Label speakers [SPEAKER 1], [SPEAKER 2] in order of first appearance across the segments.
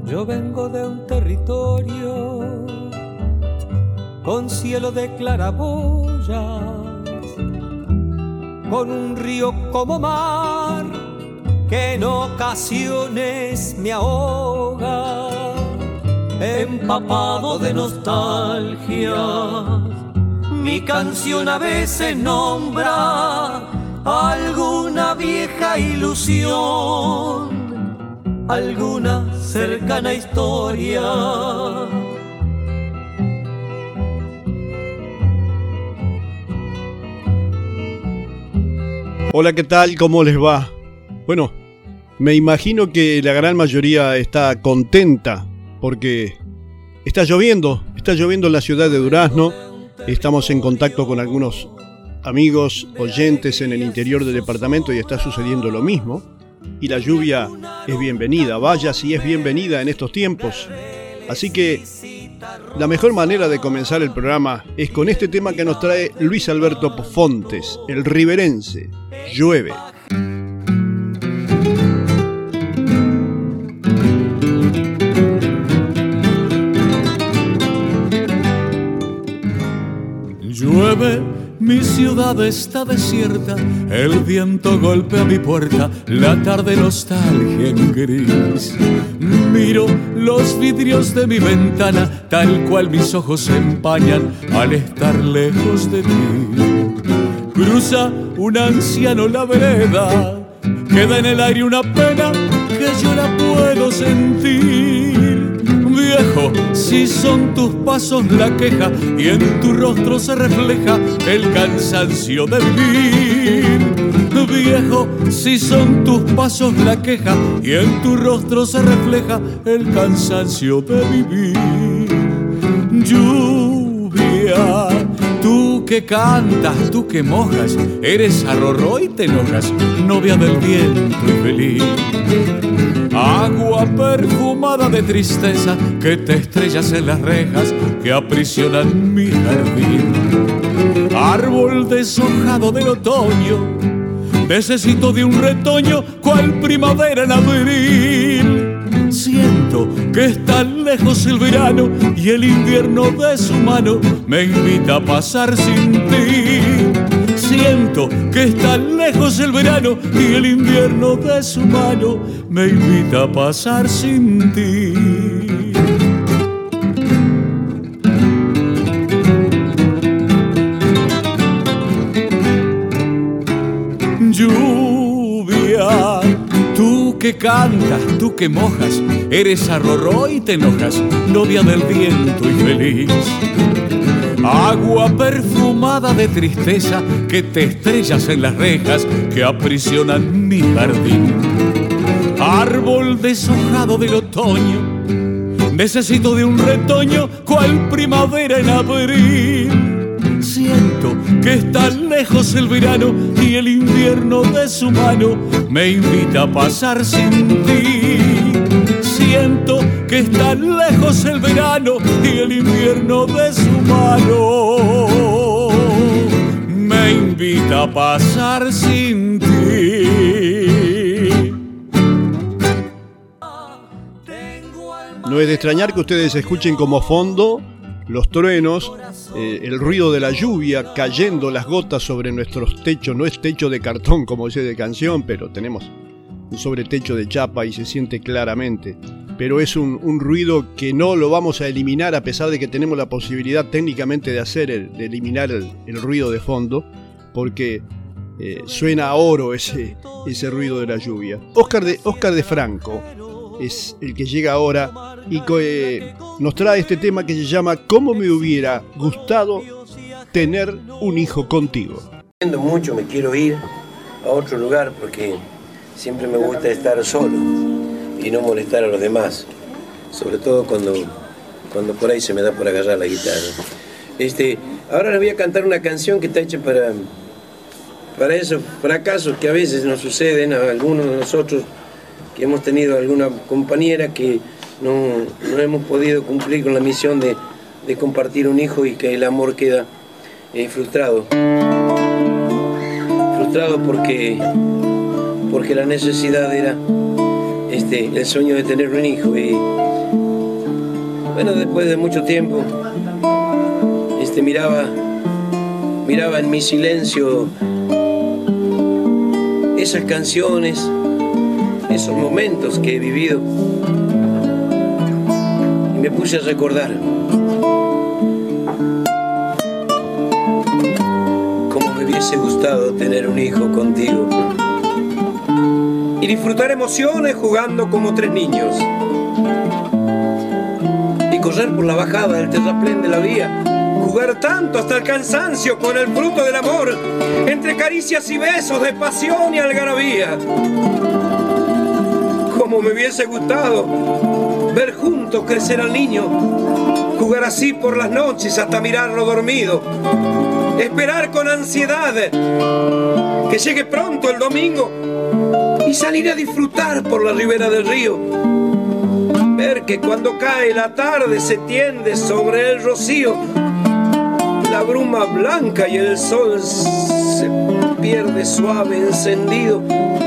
[SPEAKER 1] Yo vengo de un territorio con cielo de claraboyas, con un río como mar que en ocasiones me ahoga, empapado de nostalgia. Mi canción a veces nombra alguna vieja ilusión, alguna cercana historia.
[SPEAKER 2] Hola, ¿qué tal? ¿Cómo les va? Bueno, me imagino que la gran mayoría está contenta porque está lloviendo en la ciudad de Durazno. Estamos en contacto con algunos amigos, oyentes en el interior del departamento y está sucediendo lo mismo. Y la lluvia es bienvenida, vaya si es bienvenida en estos tiempos. Así que la mejor manera de comenzar el programa es con este tema que nos trae Luis Alberto Fontes, el riverense, Llueve.
[SPEAKER 3] Llueve, mi ciudad está desierta, el viento golpea mi puerta, la tarde nostalgia en gris. Miro los vidrios de mi ventana, tal cual mis ojos se empañan al estar lejos de ti. Cruza un anciano la vereda, queda en el aire una pena que yo la puedo sentir. Viejo, si son tus pasos la queja y en tu rostro se refleja el cansancio de vivir. Viejo, si son tus pasos la queja y en tu rostro se refleja el cansancio de vivir. Lluvia, tú que cantas, tú que mojas, eres arrorró y te enojas, novia del viento y feliz. Agua perfumada de tristeza que te estrellas en las rejas que aprisionan mi jardín. Árbol deshojado del otoño, necesito de un retoño cual primavera en abril. Siento que está lejos el verano y el invierno de su mano me invita a pasar sin ti. Siento que está lejos el verano y el invierno de su mano me invita a pasar sin ti. Lluvia, tú que cantas, tú que mojas, eres arrorró y te enojas, novia del viento y feliz. Agua perfumada de tristeza que te estrellas en las rejas que aprisionan mi jardín. Árbol deshojado del otoño, necesito de un retoño cual primavera en abril. Siento que está lejos el verano y el invierno de su mano me invita a pasar sin ti. Siento que está lejos el verano y el invierno de su mano me invita a pasar sin ti.
[SPEAKER 2] No es de extrañar que ustedes escuchen como fondo los truenos, el ruido de la lluvia cayendo las gotas sobre nuestros techos. No es techo de cartón como dice de canción, pero tenemos un sobretecho de chapa y se siente claramente. Pero es un ruido que no lo vamos a eliminar a pesar de que tenemos la posibilidad técnicamente de eliminar el ruido de fondo, porque suena a oro ese ruido de la lluvia. Oscar de Franco es el que llega ahora y nos trae este tema que se llama ¿Cómo me hubiera gustado tener un hijo contigo?
[SPEAKER 4] Mucho me quiero ir a otro lugar porque siempre me gusta estar solo y no molestar a los demás, sobre todo cuando por ahí se me da por agarrar la guitarra. Ahora les voy a cantar una canción que está hecha para esos fracasos que a veces nos suceden a algunos de nosotros, que hemos tenido alguna compañera que no hemos podido cumplir con la misión de compartir un hijo y que el amor queda frustrado. Frustrado porque la necesidad era el sueño de tener un hijo. Y bueno, después de mucho tiempo miraba en mi silencio esas canciones, esos momentos que he vivido, y me puse a recordar cómo me hubiese gustado tener un hijo contigo y disfrutar emociones jugando como 3 niños y correr por la bajada del terraplén de la vía, jugar tanto hasta el cansancio con el fruto del amor, entre caricias y besos de pasión y algarabía. Como me hubiese gustado ver juntos crecer al niño, jugar así por las noches hasta mirarlo dormido, esperar con ansiedad que llegue pronto el domingo y salir a disfrutar por la ribera del río, ver que cuando cae la tarde se tiende sobre el rocío la bruma blanca y el sol se pierde suave encendido.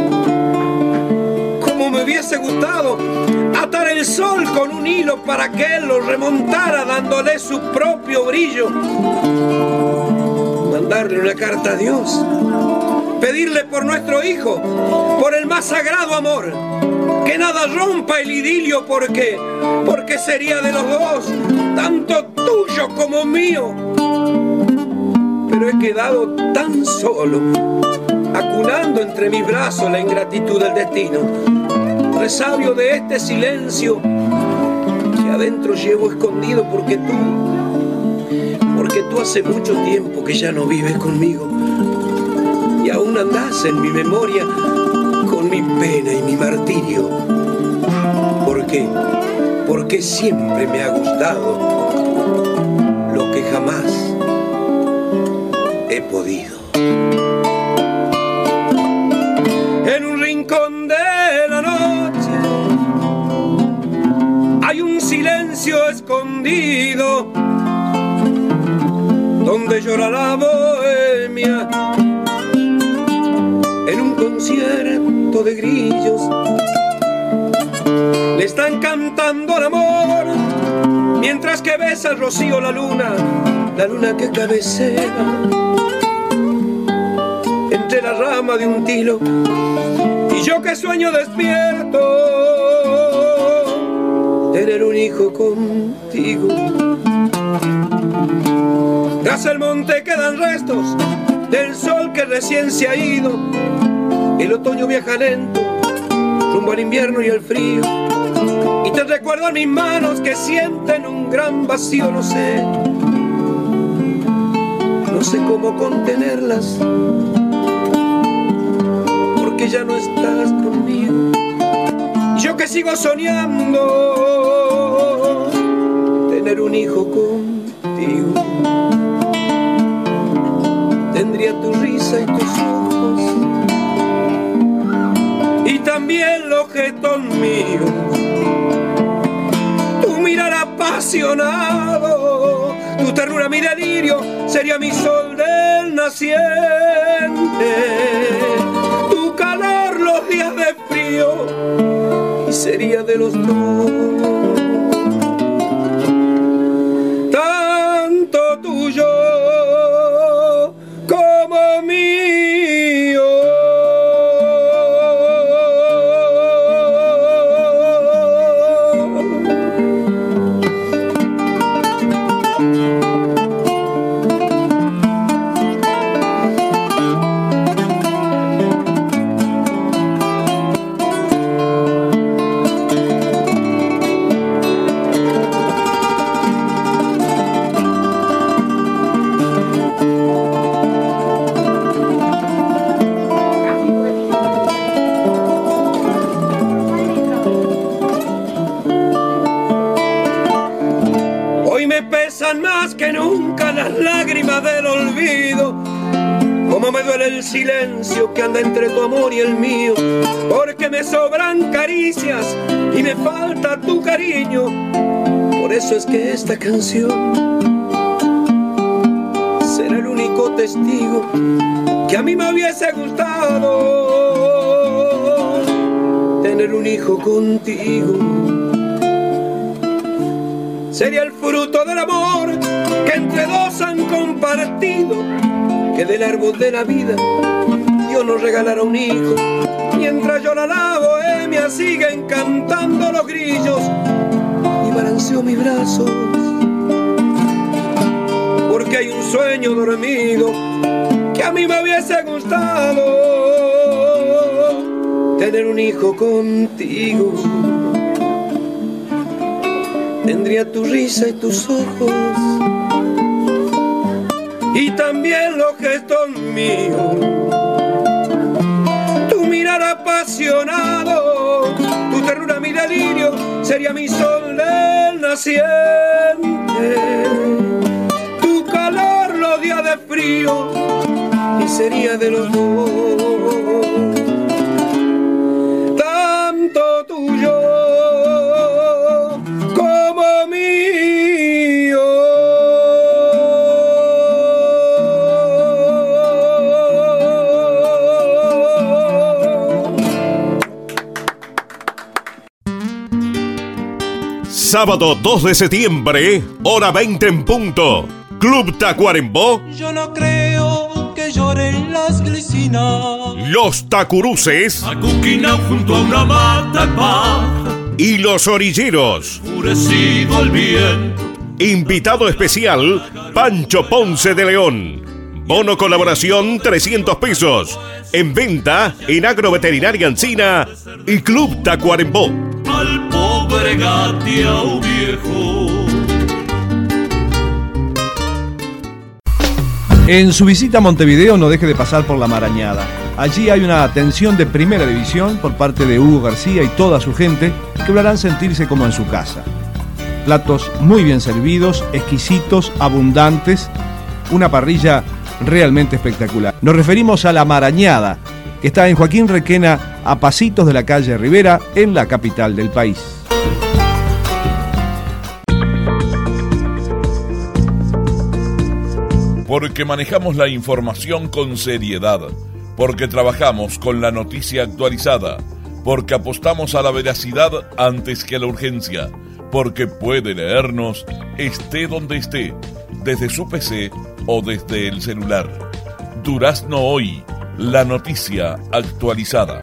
[SPEAKER 4] Como me hubiese gustado atar el sol con un hilo para que él lo remontara dándole su propio brillo, mandarle una carta a Dios, pedirle por nuestro hijo, por el más sagrado amor, que nada rompa el idilio porque sería de los dos, tanto tuyo como mío. Pero he quedado tan solo, acunando entre mis brazos la ingratitud del destino, resabio de este silencio que adentro llevo escondido porque tú hace mucho tiempo que ya no vives conmigo y aún andás en mi memoria con mi pena y mi martirio. ¿Por qué? Porque siempre me ha gustado lo que jamás he podido. En un rincón de la noche hay un silencio escondido donde llora la bohemia en un concierto de grillos. Le están cantando al amor mientras que besa el rocío la luna que cabecea entre la rama de un tilo, y yo que sueño despierto tener un hijo contigo. Tras el monte quedan restos del sol que recién se ha ido, el otoño viaja lento rumbo al invierno y el frío, y te recuerdo en mis manos que sienten un gran vacío. No sé cómo contenerlas, porque ya no estás conmigo. Y yo que sigo soñando tener un hijo contigo, tendría tu risa y tus ojos y también los gestos míos, tu mirar apasionado, tu ternura mi delirio, sería mi sol del naciente, tu calor los días de frío, y sería de los dos tanto tuyo como mío. Más que nunca las lágrimas del olvido, como me duele el silencio que anda entre tu amor y el mío, porque me sobran caricias y me falta tu cariño. Por eso es que esta canción será el único testigo que a mí me hubiese gustado tener un un hijo contigo. Sería el fruto del amor que entre dos han compartido, que del árbol de la vida Dios nos regalara un hijo. Mientras yo la bohemia siguen cantando los grillos y balanceo mis brazos, porque hay un sueño dormido que a mí me hubiese gustado, tener un hijo contigo. Tendría tu risa y tus ojos, y también los gestos míos, tu mirar apasionado, tu ternura, mi delirio, sería mi sol del naciente, tu calor los días de frío, y sería de los dos, tanto tuyo como mío.
[SPEAKER 5] Sábado 2 de septiembre, hora 20 en punto. Club Tacuarembó.
[SPEAKER 1] Yo no creo que lloren las glicinas.
[SPEAKER 5] Los Tacuruces.
[SPEAKER 3] Acuquina junto a una mata de paja,
[SPEAKER 5] Y los Orilleros.
[SPEAKER 3] enfurecido el viento.
[SPEAKER 5] Invitado especial, Pancho Ponce de León. Bono colaboración, 300 pesos. En venta en Agroveterinaria Encina y Club Tacuarembó.
[SPEAKER 3] Al pobre gateao viejo.
[SPEAKER 6] En su visita a Montevideo no deje de pasar por La Marañada. Allí hay una atención de primera división por parte de Hugo García y toda su gente que lo harán sentirse como en su casa. Platos muy bien servidos, exquisitos, abundantes, una parrilla realmente espectacular. Nos referimos a La Marañada, que está en Joaquín Requena, a pasitos de la calle Rivera, en la capital del país.
[SPEAKER 7] Porque manejamos la información con seriedad, porque trabajamos con la noticia actualizada, porque apostamos a la veracidad antes que a la urgencia, porque puede leernos esté donde esté, desde su PC o desde el celular. Durazno Hoy, la noticia actualizada.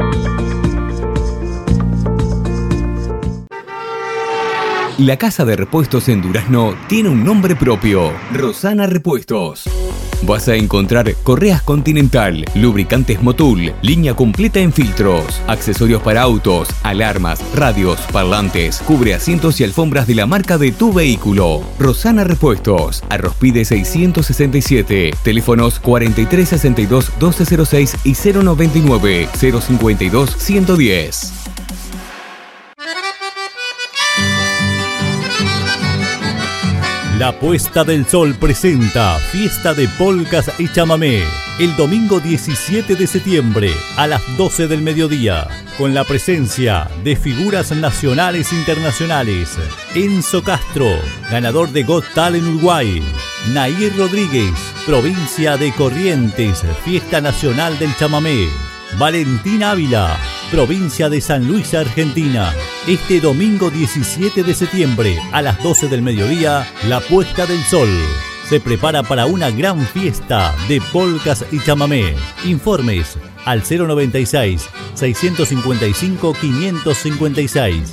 [SPEAKER 8] La casa de repuestos en Durazno tiene un nombre propio, Rosana Repuestos. Vas a encontrar correas Continental, lubricantes Motul, línea completa en filtros, accesorios para autos, alarmas, radios, parlantes, cubre asientos y alfombras de la marca de tu vehículo. Rosana Repuestos, Arrospide 667, teléfonos 4362 1206 y 099 052 110.
[SPEAKER 9] La Puesta del Sol presenta Fiesta de Polcas y Chamamé el domingo 17 de septiembre a las 12 del mediodía, con la presencia de figuras nacionales e internacionales: Enzo Castro, ganador de Got Talent Uruguay; Nair Rodríguez, provincia de Corrientes, Fiesta Nacional del Chamamé; Valentín Ávila, provincia de San Luis, Argentina. Este domingo 17 de septiembre a las 12 del mediodía, La Puesta del Sol se prepara para una gran fiesta de polcas y chamamé. Informes al 096-655-556,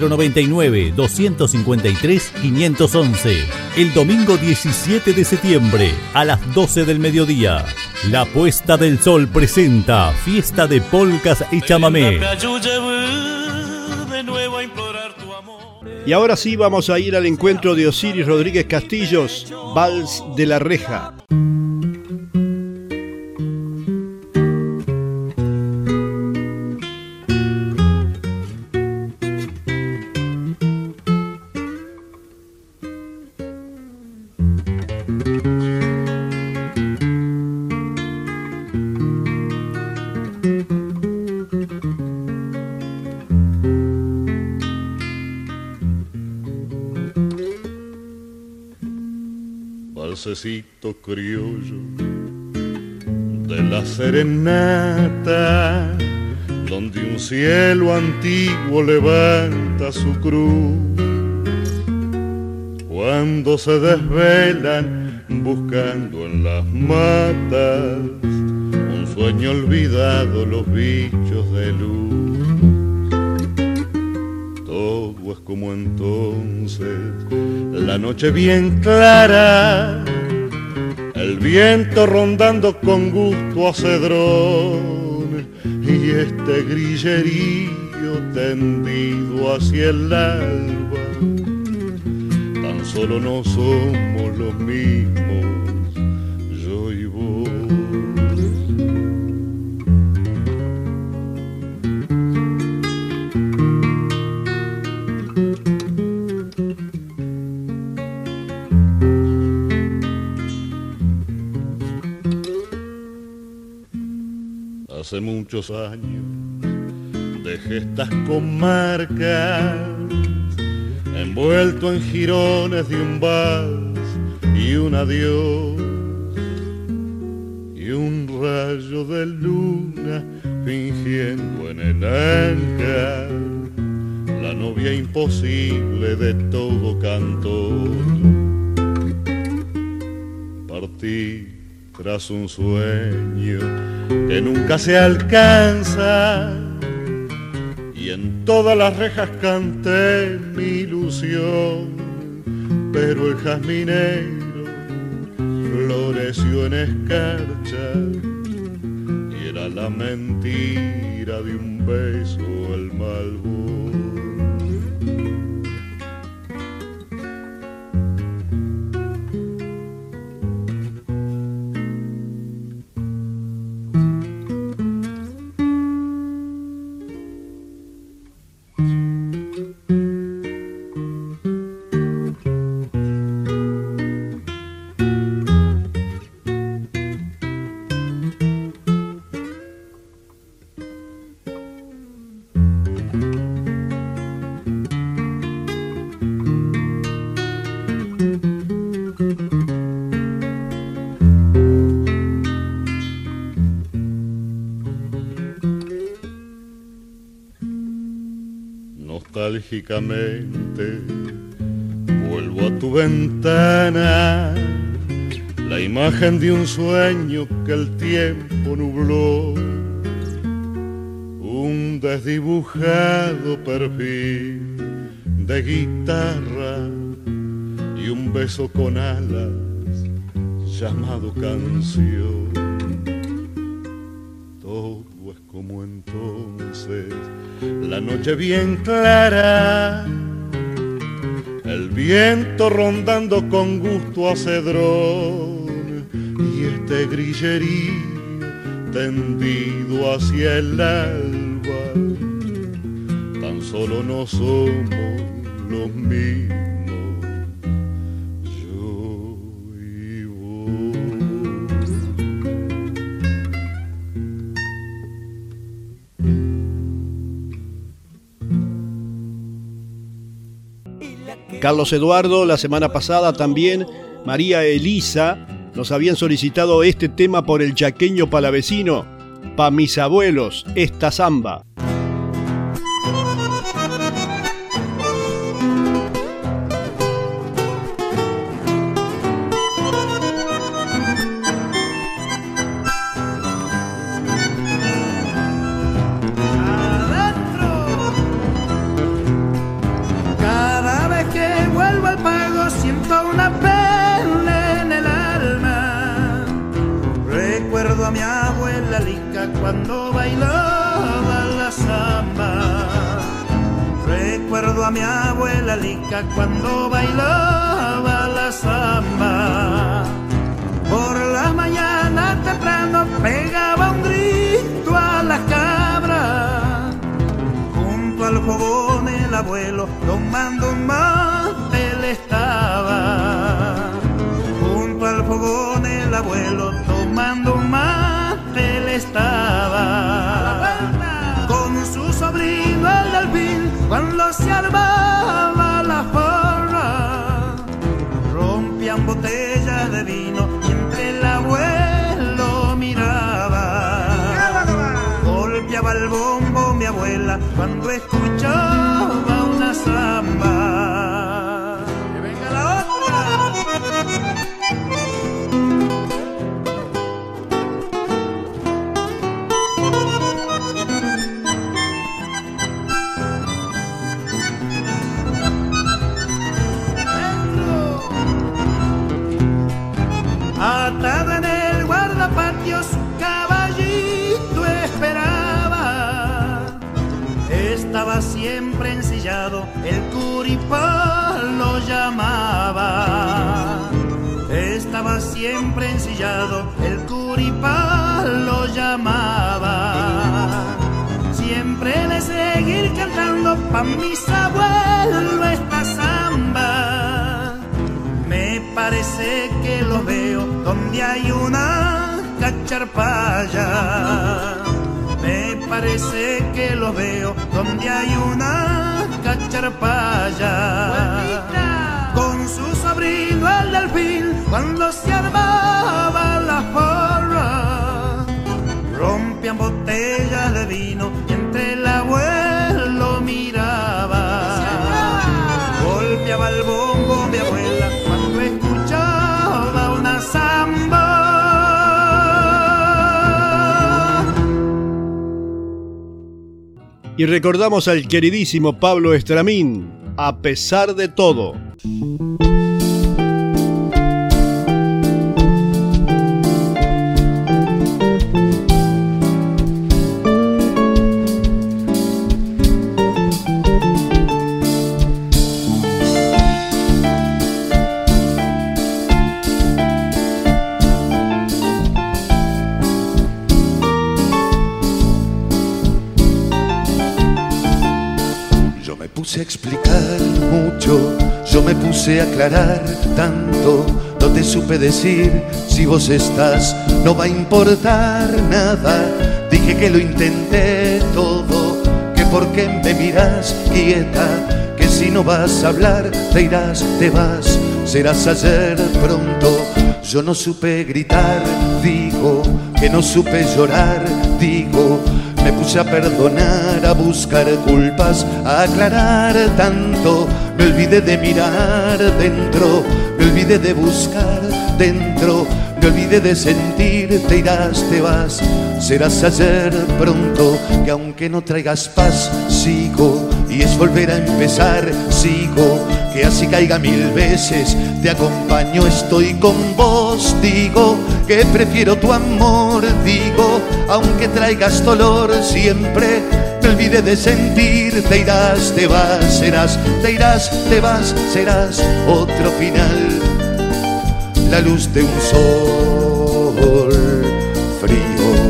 [SPEAKER 9] 099-253-511. El domingo 17 de septiembre a las 12 del mediodía, La Puesta del Sol presenta Fiesta de Polcas y Chamamé.
[SPEAKER 2] Y ahora sí vamos a ir al encuentro de Osiris Rodríguez Castillos, Vals de la Reja.
[SPEAKER 10] Valsecito criollo de la serenata, donde un cielo antiguo levanta su cruz. Cuando se desvelan buscando en las matas un sueño olvidado, los bichos de luz. Todo es como entonces, la noche bien clara, el viento rondando con gusto a cedrón, y este grillerío tendido hacia el alba. Tan solo no somos los mismos, yo y vos. Hace muchos años dejé estas comarcas, envuelto en jirones de un vals y un adiós, y un rayo de luna fingiendo en el ancar la novia imposible de todo cantor. Partí tras un sueño que nunca se alcanza, y en todas las rejas canté mi ilusión, pero el jazminero floreció en escarcha, y era la mentira de un beso al malbón. Nostálgicamente vuelvo a tu ventana, la imagen de un sueño que el tiempo nubló, un desdibujado perfil de guitarra y un beso con alas llamado canción. Todo es como entonces, la noche bien clara, el viento rondando con gusto a cedrón, y este grillerío tendido hacia el alba. Tan solo no somos los mismos, yo y vos.
[SPEAKER 2] Carlos Eduardo, la semana pasada también María Elisa nos habían solicitado este tema por el chaqueño palavecino, pa' mis abuelos, esta zamba.
[SPEAKER 11] Cuando bailaba la samba, recuerdo a mi abuela Lica cuando bailaba la samba. Por las mañanas temprano pegaba un grito a las cabras, junto al fogón el abuelo tomando un mate él estaba, junto al fogón el abuelo tomando un mate él estaba, con su sobrino el delfín cuando se armaba la porra, rompían botellas de vino mientras el abuelo miraba, golpeaba el bombo mi abuela cuando escuchaba una samba. ¡Que venga la otra! Atada en el guardapatio su caballito esperaba. Estaba siempre ensillado, el curipá lo llamaba. Estaba siempre ensillado, el curipá lo llamaba. Siempre le seguir cantando pa' mis abuelos esta samba. Me parece que lo veo donde hay una cacharpaya. Me parece que lo veo donde hay una cacharpaya. Con su sobrino el delfín cuando se armaba la porra. Rompían botellas de vino y entre el abuelo miraba. Golpeaba el bombo mi abuela cuando escuchaba una samba.
[SPEAKER 2] Y recordamos al queridísimo Pablo Estramín, A pesar de todo.
[SPEAKER 12] A explicar mucho, yo me puse a aclarar tanto, no te supe decir, si vos estás no va a importar nada, dije que lo intenté todo, que por qué me miras quieta, que si no vas a hablar te irás, te vas, serás ayer pronto, yo no supe gritar, digo, que no supe llorar, digo, me puse a perdonar, a buscar culpas, a aclarar tanto. Me olvidé de mirar dentro, me olvidé de buscar dentro, me olvidé de sentir, te irás, te vas, serás ayer pronto. Que aunque no traigas paz, sigo, y es volver a empezar, sigo. Que así caiga 1000 veces, te acompaño, estoy con vos, digo. Que prefiero tu amor, digo, aunque traigas dolor siempre. Me olvidé de sentir, te irás, te vas, serás, te irás, te vas, serás otro final. La luz de un sol frío.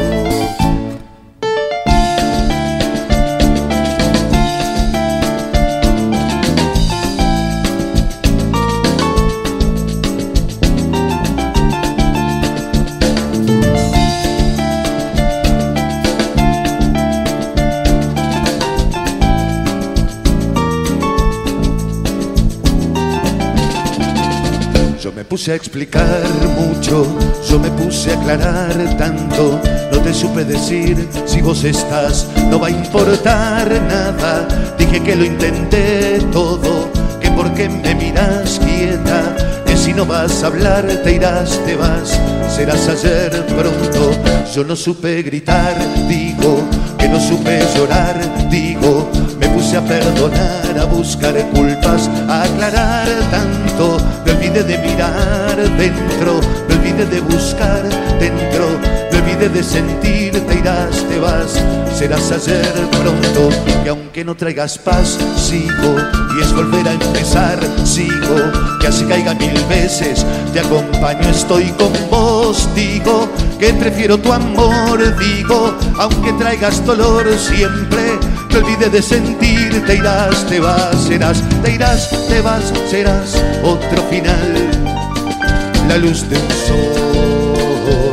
[SPEAKER 12] Me puse a explicar mucho, yo me puse a aclarar tanto, no te supe decir, si vos estás no va a importar nada, dije que lo intenté todo, que por qué me miras quieta, que si no vas a hablar te irás, te vas, serás ayer pronto, yo no supe gritar, digo, que no supe llorar, digo, me puse a perdonar, a buscar culpas, a aclarar tanto, me olvidé de mirar dentro, me olvidé de buscar dentro, me olvidé de sentir, te irás, te vas, serás ayer pronto, que aunque no traigas paz, sigo, y es volver a empezar, sigo, que así caiga 1000 veces, te acompaño, estoy con vos, digo, que prefiero tu amor, digo, aunque traigas dolor siempre, me olvidé de sentir, te irás, te vas, serás, te irás, te vas, serás otro final, la luz de un sol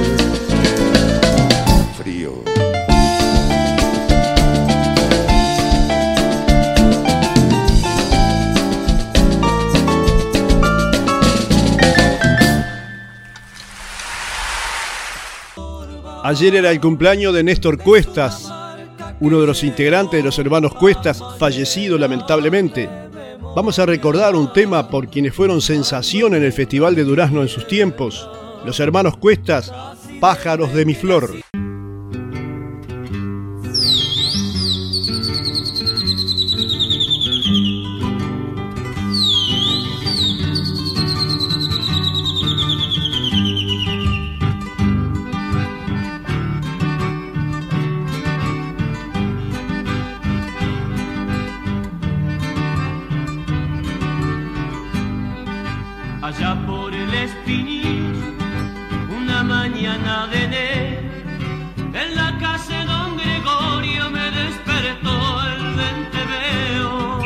[SPEAKER 12] frío.
[SPEAKER 2] Ayer era el cumpleaños de Néstor Cuestas, uno de los integrantes de los hermanos Cuestas, fallecido lamentablemente. Vamos a recordar un tema por quienes fueron sensación en el Festival de Durazno en sus tiempos. Los hermanos Cuestas, Pájaros de mi flor.
[SPEAKER 13] Allá por el Espinil, una mañana de enero, en la casa de don Gregorio me despertó el venteveo.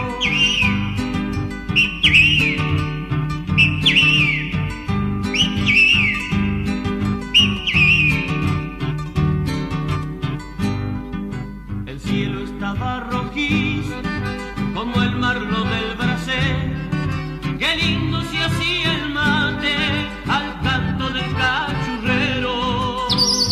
[SPEAKER 13] El cielo estaba rojizo, como el marlo del brasero. Qué lindo se hacía el mate al canto del cachurrero.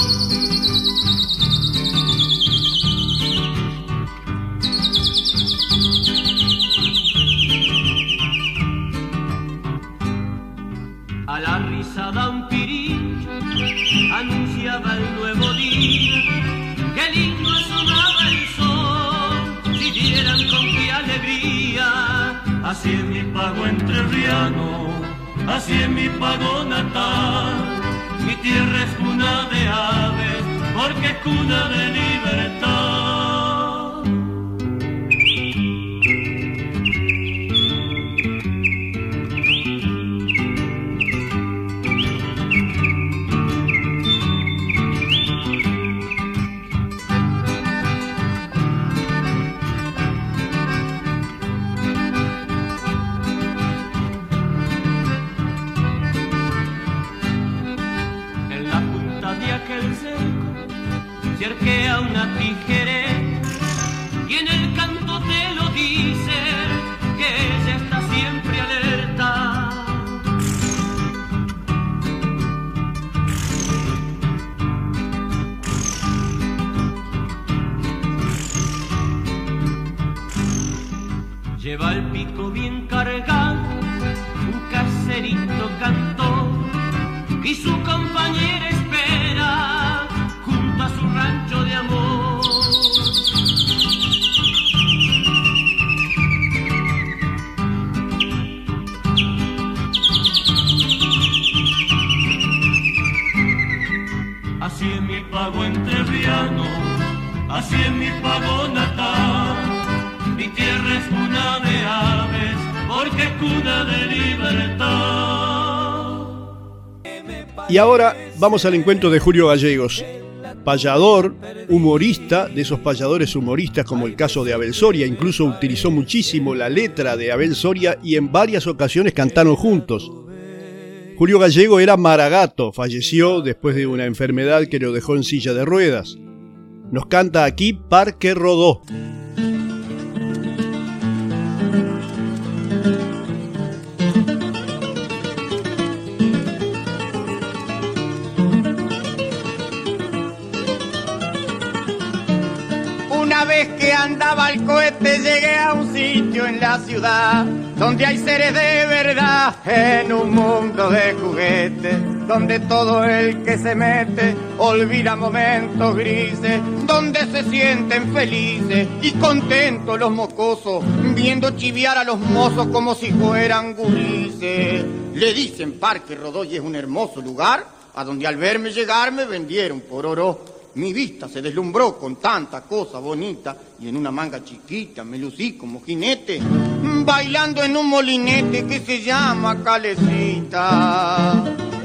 [SPEAKER 13] A la risada un pirillo anunciaba el nuevo día. Qué lindo asomaba el sol, si vieran con qué alegría. Así es mi pago entrerriano, así es mi pago natal. Mi tierra es cuna de aves, porque es cuna de libertad. Se arquea una tijereta y en el canto te lo dice que ella está siempre alerta. Lleva el pico bien cargado, un caserito cantó y su compañera espera junto a su rancho de amor. Así es mi pago entrerriano, así es mi pago natal. Mi tierra es cuna de aves, porque es cuna de libertad.
[SPEAKER 2] Y ahora vamos al encuentro de Julio Gallegos, payador, humorista, de esos payadores humoristas como el caso de Abel Soria. Incluso utilizó muchísimo la letra de Abel Soria y en varias ocasiones cantaron juntos. Julio Gallego era maragato, falleció después de una enfermedad que lo dejó en silla de ruedas. Nos canta aquí Parque Rodó.
[SPEAKER 14] Una vez que andaba al cohete llegué a un sitio en la ciudad donde hay seres de verdad en un mundo de juguetes, donde todo el que se mete olvida momentos grises, donde se sienten felices y contentos los mocosos viendo chiviar a los mozos como si fueran gurises. Le dicen Parque Rodó y es un hermoso lugar a donde al verme llegar me vendieron por oro. Mi vista se deslumbró con tanta cosa bonita y en una manga chiquita me lucí como jinete, bailando en un molinete que se llama Calecita.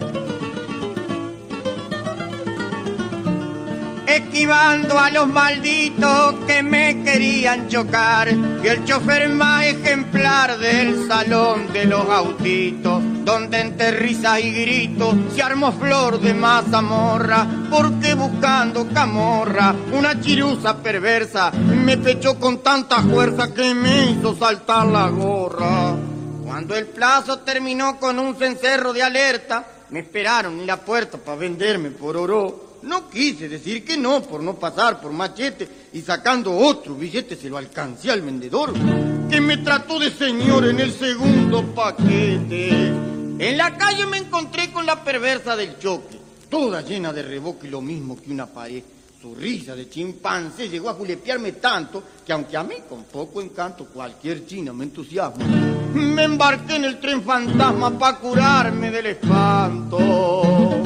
[SPEAKER 14] Esquivando a los malditos que me querían chocar, y el chofer más ejemplar del salón de los autitos, donde entre risas y gritos se armó flor de mazamorra, porque buscando camorra una chirusa perversa me pechó con tanta fuerza que me hizo saltar la gorra. Cuando el plazo terminó con un cencerro de alerta, me esperaron en la puerta para venderme por oro. No quise decir que no por no pasar por machete
[SPEAKER 15] y sacando otro billete se lo alcancé al vendedor, que me trató de señor en el segundo paquete. En la calle me encontré con la perversa del choque, toda llena de reboque, lo mismo que una pared. Su risa de chimpancé llegó a julepearme tanto que, aunque a mí con poco encanto cualquier china me entusiasma, me embarqué en el tren fantasma para curarme del espanto.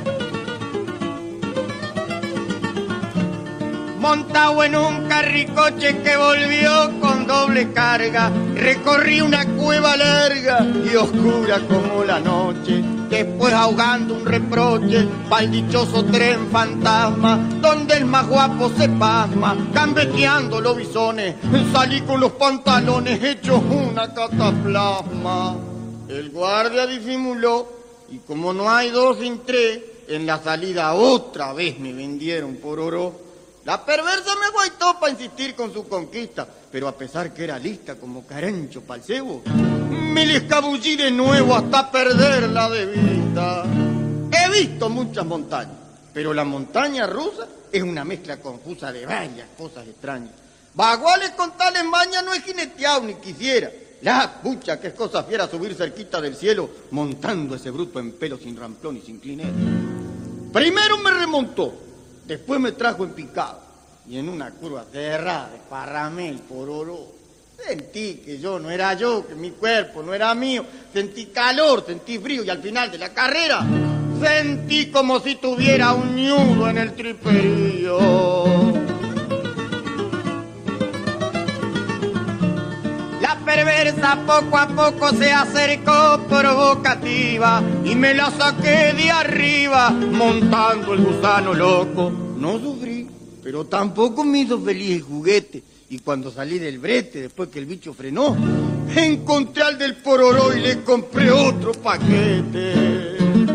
[SPEAKER 15] Montado en un carricoche que volvió con doble carga, recorrí una cueva larga y oscura como la noche. Después, ahogando un reproche pa'l dichoso tren fantasma, donde el más guapo se pasma, gambeteando los bisones, salí con los pantalones hechos una cataplasma. El guardia disimuló y, como no hay dos sin tres, en la salida otra vez me vendieron por oro. La perversa me guaitó para insistir con su conquista, pero a pesar que era lista como carancho pa'l cebo, me le escabullí de nuevo hasta perderla de vista. He visto muchas montañas, pero la montaña rusa es una mezcla confusa de varias cosas extrañas. Baguales con tales mañas no he jineteado ni quisiera. La pucha, que es cosa fiera subir cerquita del cielo montando ese bruto en pelo sin ramplón y sin clinero. Primero me remontó, después me trajo en picado y en una curva cerrada desparramé el pororó. Sentí que yo no era yo, que mi cuerpo no era mío. Sentí calor, sentí frío y al final de la carrera sentí como si tuviera un ñudo en el triperío. La perversa poco a poco se acercó provocativa y me la saqué de arriba montando el gusano loco. No sufrí, pero tampoco me hizo feliz el juguete. Y cuando salí del brete, después que el bicho frenó, encontré al del pororó y le compré otro paquete.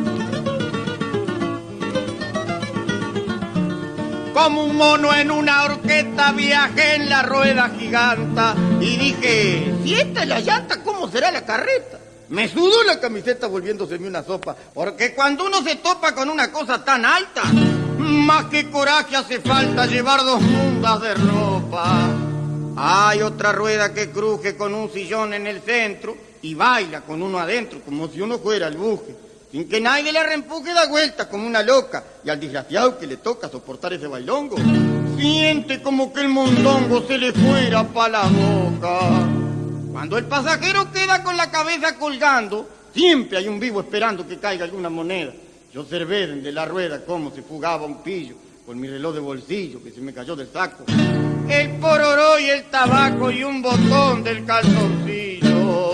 [SPEAKER 15] Como un mono en una horqueta viajé en la rueda giganta y dije, si esta es la llanta, ¿cómo será la carreta? Me sudó la camiseta volviéndoseme una sopa, porque cuando uno se topa con una cosa tan alta, más que coraje hace falta llevar 2 mundas de ropa. Hay otra rueda que cruje con un sillón en el centro y baila con uno adentro como si uno fuera el buje. Sin que nadie le reempuje, da vuelta como una loca. Y al desgraciado que le toca soportar ese bailongo, siente como que el mondongo se le fuera pa' la boca. Cuando el pasajero queda con la cabeza colgando, siempre hay un vivo esperando que caiga alguna moneda. Yo observé desde la rueda cómo se fugaba un pillo con mi reloj de bolsillo que se me cayó del saco, el pororó y el tabaco y un botón del calzoncillo.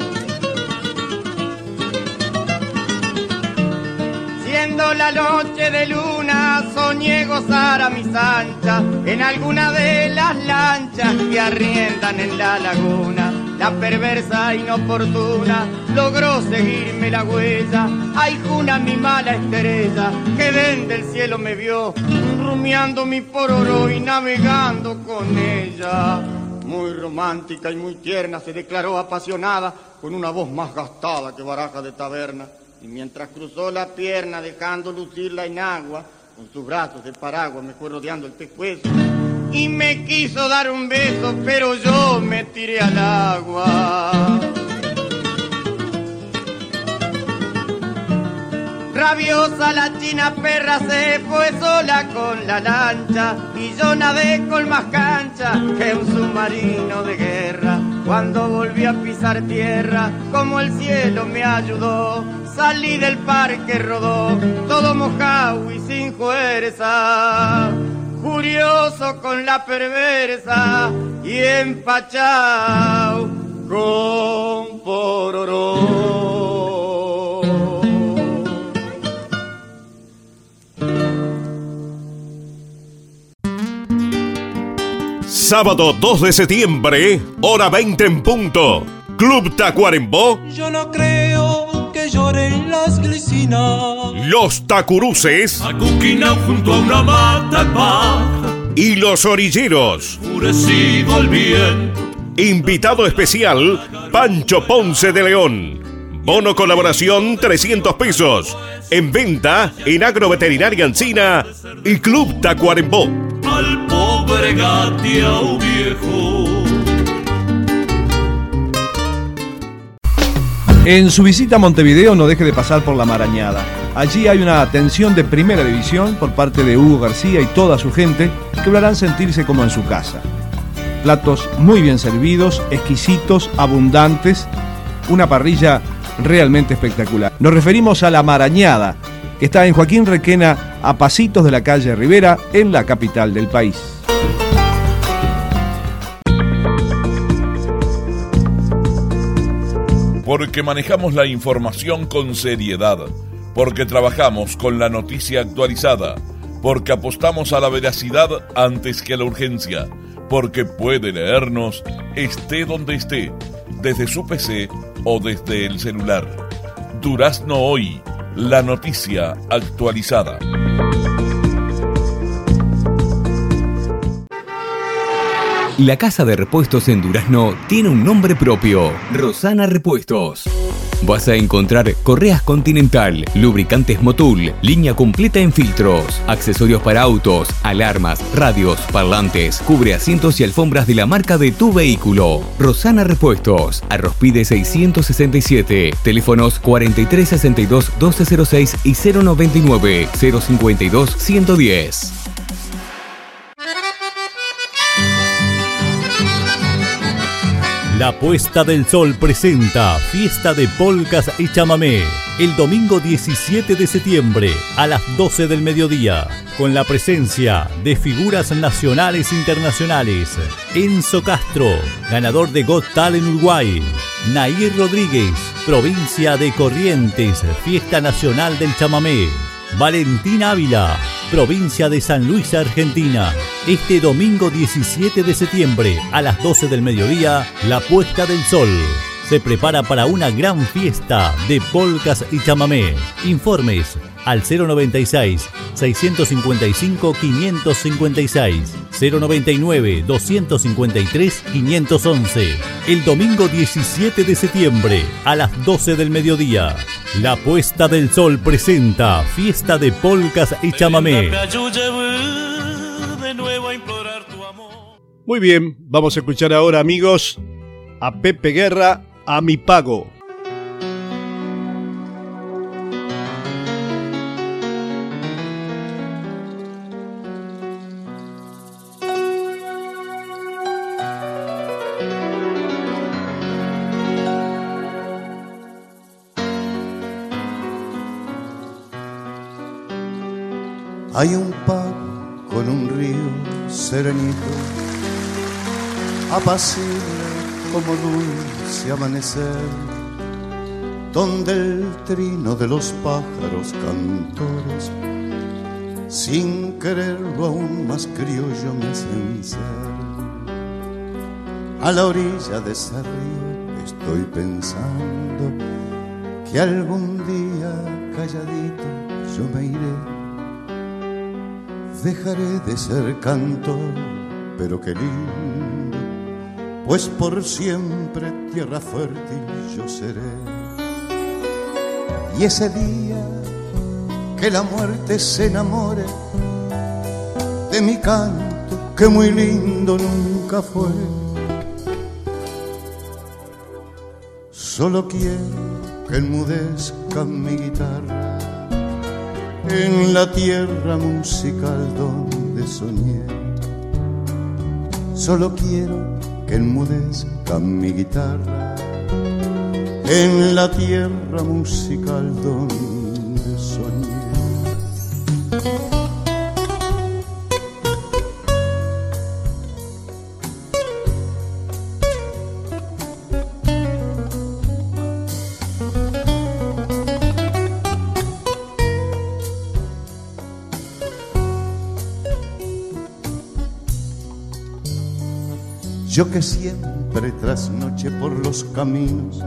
[SPEAKER 15] Siendo la noche de luna, soñé gozar a mis anchas en alguna de las lanchas que arriendan en la laguna. La perversa inoportuna logró seguirme la huella. Ay, juna, mi mala estrella, que desde el cielo me vio, rumiando mi pororó y navegando con ella. Muy romántica y muy tierna se declaró apasionada, con una voz más gastada que baraja de taberna. Y mientras cruzó la pierna dejando lucir la enagua, con sus brazos de paraguas me fue rodeando el pescuezo y me quiso dar un beso, pero yo me tiré al agua. Rabiosa la china perra se fue sola con la lancha y yo nadé con más cancha que un submarino de guerra. Cuando volví a pisar tierra, como el cielo me ayudó, salí del parque rodó, todo mojado y sin fuerza, furioso con la perversa y empachao con pororó.
[SPEAKER 5] Sábado 2 de septiembre, hora 20 en punto. Club Tacuarembó.
[SPEAKER 1] Yo no creo que lloren las glicinas.
[SPEAKER 5] Los Tacuruces.
[SPEAKER 3] Acuquinao junto a una mata de paja.
[SPEAKER 5] Y los Orilleros.
[SPEAKER 3] Enfurecido el viento.
[SPEAKER 5] Invitado especial, Pancho Ponce de León. Bono colaboración 300 pesos. En venta en Agroveterinaria Encina y Club Tacuarembó.
[SPEAKER 3] Al pobre fregate a un viejo.
[SPEAKER 6] En su visita a Montevideo no deje de pasar por La Marañada. Allí hay una atención de primera división por parte de Hugo García y toda su gente que lo harán sentirse como en su casa. Platos muy bien servidos, exquisitos, abundantes, una parrilla realmente espectacular. Nos referimos a La Marañada, que está en Joaquín Requena, a pasitos de la calle Rivera, en la capital del país.
[SPEAKER 7] Porque manejamos la información con seriedad, porque trabajamos con la noticia actualizada, porque apostamos a la veracidad antes que a la urgencia, porque puede leernos esté donde esté, desde su PC o desde el celular. Durazno Hoy, la noticia actualizada.
[SPEAKER 8] La casa de repuestos en Durazno tiene un nombre propio, Rosana Repuestos. Vas a encontrar correas Continental, lubricantes Motul, línea completa en filtros, accesorios para autos, alarmas, radios, parlantes, cubre asientos y alfombras de la marca de tu vehículo. Rosana Repuestos, Arrospide 667, teléfonos 4362-1206 y 099-052-110.
[SPEAKER 9] La Puesta del Sol presenta Fiesta de Polcas y Chamamé el domingo 17 de septiembre a las 12 del mediodía, con la presencia de figuras nacionales e internacionales: Enzo Castro, ganador de Got Talent Uruguay; Nair Rodríguez, provincia de Corrientes, Fiesta Nacional del Chamamé; Valentín Ávila, provincia de San Luis, Argentina. Este domingo 17 de septiembre a las 12 del mediodía, La Puesta del Sol se prepara para una gran fiesta de polcas y chamamé. Informes al 096-655-556, 099-253-511. El domingo 17 de septiembre a las 12 del mediodía, La Puesta del Sol presenta Fiesta de Polcas y Chamamé.
[SPEAKER 2] Muy bien, vamos a escuchar ahora, amigos, a Pepe Guerra, A mi pago.
[SPEAKER 12] Hay un pago con un río serenito, apacible como dulce amanecer, donde el trino de los pájaros cantores, sin quererlo aún más criollo, me hacen ser. A la orilla de ese río estoy pensando que algún día calladito yo me iré. Dejaré de ser cantor, pero qué lindo, pues por siempre tierra fértil yo seré. Y ese día que la muerte se enamore de mi canto, que muy lindo nunca fue, solo quiero que enmudezca mi guitarra en la tierra musical donde soñé. Solo quiero que enmudezca mi guitarra en la tierra musical donde soñé. Yo que siempre trasnoché por los caminos,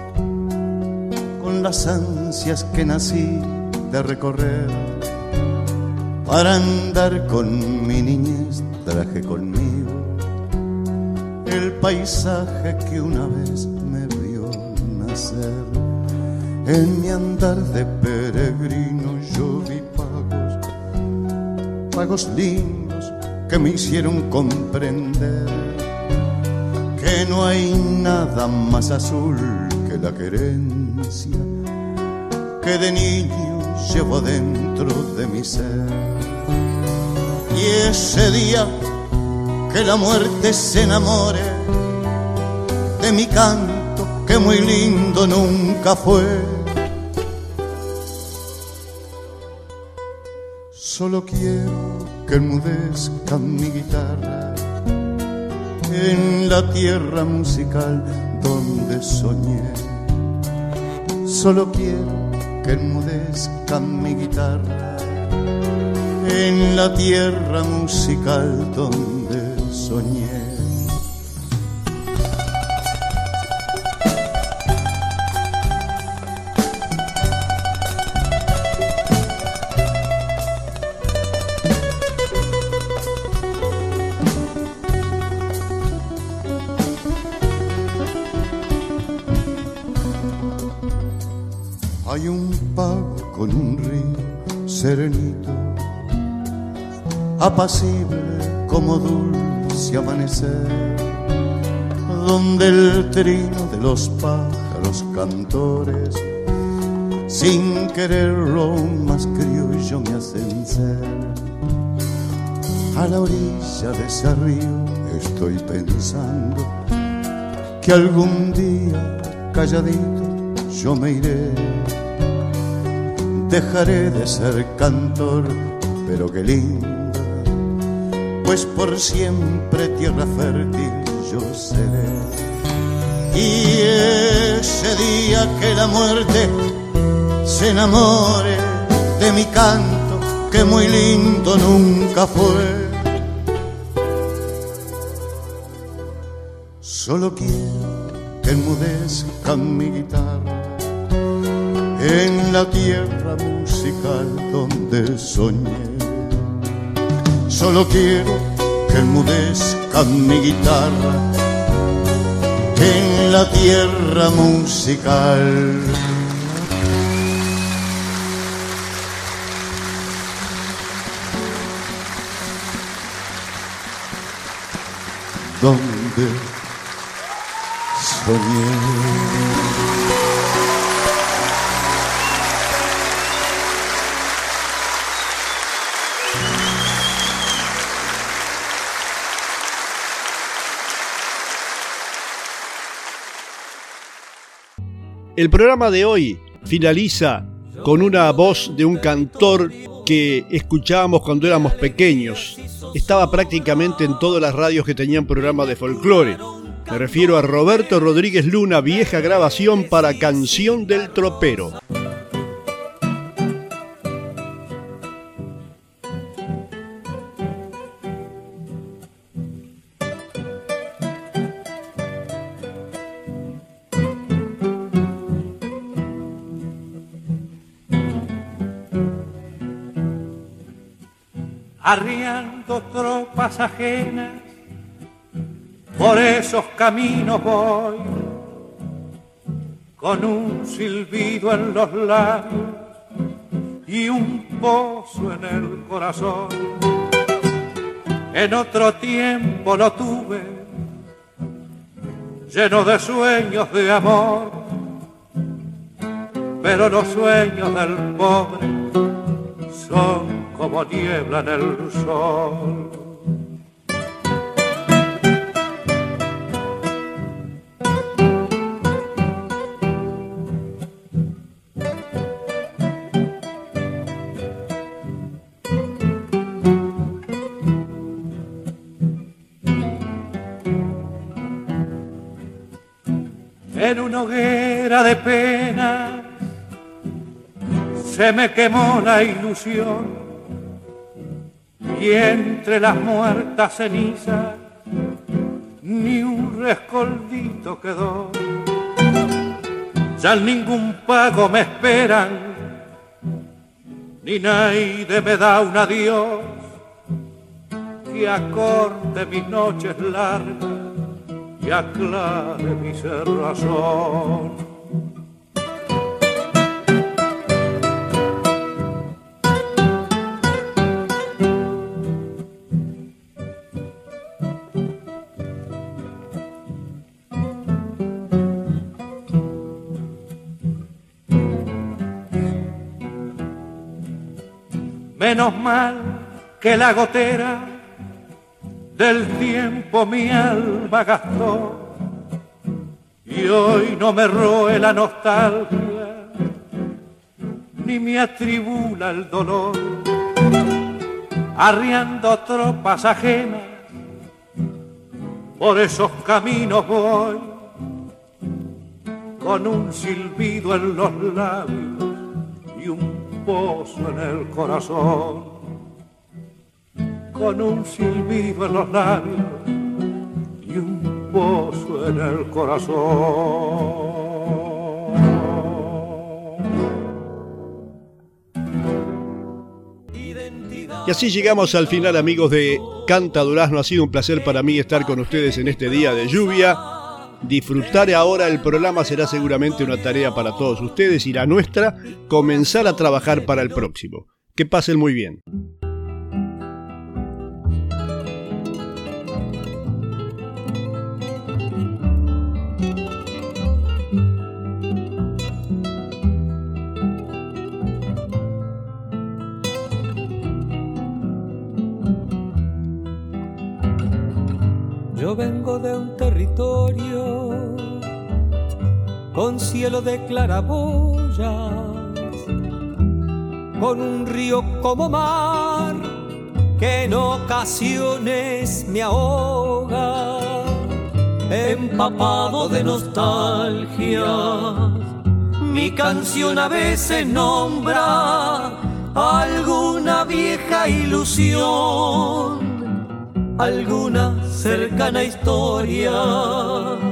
[SPEAKER 12] con las ansias que nací de recorrer, para andar con mi niñez traje conmigo el paisaje que una vez me vio nacer. En mi andar de peregrino yo vi pagos lindos que me hicieron comprender que no hay nada más azul que la querencia que de niño llevo dentro de mi ser. Y ese día que la muerte se enamore de mi canto, que muy lindo nunca fue, solo quiero que enmudezca mi guitarra en la tierra musical donde soñé. Solo quiero que enmudezca mi guitarra en la tierra musical donde soñé. Hay un pago con un río serenito, apacible como dulce amanecer, donde el trino de los pájaros cantores, sin quererlo más criollo me hacen ser. A la orilla de ese río estoy pensando que algún día calladito yo me iré. Dejaré de ser cantor, pero qué linda, pues por siempre tierra fértil yo seré. Y ese día que la muerte se enamore de mi canto, que muy lindo nunca fue, solo quiero que enmudezca mi guitarra en la tierra musical donde soñé. Solo quiero que enmudezca mi guitarra en la tierra musical. Donde soñé.
[SPEAKER 2] El programa de hoy finaliza con una voz de un cantor que escuchábamos cuando éramos pequeños. Estaba prácticamente en todas las radios que tenían programa de folclore. Me refiero a Roberto Rodríguez Luna, vieja grabación para Canción del Tropero.
[SPEAKER 16] Arriando tropas ajenas, por esos caminos voy, con un silbido en los labios y un pozo en el corazón. En otro tiempo lo tuve, lleno de sueños de amor, pero los sueños del pobre son como niebla en el sol. En una hoguera de pena se me quemó la ilusión, y entre las muertas cenizas ni un rescoldito quedó. Ya ningún pago me esperan, ni nadie me da un adiós que acorte mis noches largas y aclare mi cerrazón. Menos mal que la gotera del tiempo mi alma gastó y hoy no me roe la nostalgia ni me atribula el dolor. Arriando tropas ajenas por esos caminos voy con un silbido en los labios y un pozo en el corazón. Con un silbido en los labios y un pozo en el corazón.
[SPEAKER 2] Y así llegamos al final, amigos de Canta Durazno. Ha sido un placer para mí estar con ustedes en este día de lluvia. Disfrutar ahora el programa será seguramente una tarea para todos ustedes y la nuestra, comenzar a trabajar para el próximo. Que pasen muy bien.
[SPEAKER 1] Yo vengo de un territorio con cielo de claraboyas, con un río como mar que en ocasiones me ahoga, empapado de nostalgia. Mi canción a veces nombra alguna vieja ilusión, alguna cercana historia.